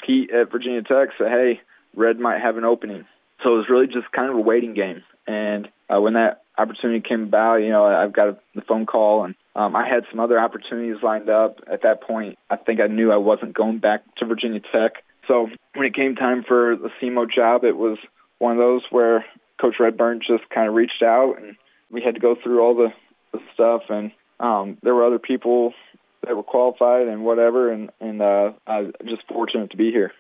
Pete at Virginia Tech said, hey, Red might have an opening. So it was really just kind of a waiting game. And when that opportunity came about, I've got the phone call, and I had some other opportunities lined up. At that point, I think I knew I wasn't going back to Virginia Tech. So when it came time for the SEMO job, it was one of those where Coach Redburn just kind of reached out, and we had to go through all the stuff. And there were other people that were qualified and whatever, and I was just fortunate to be here.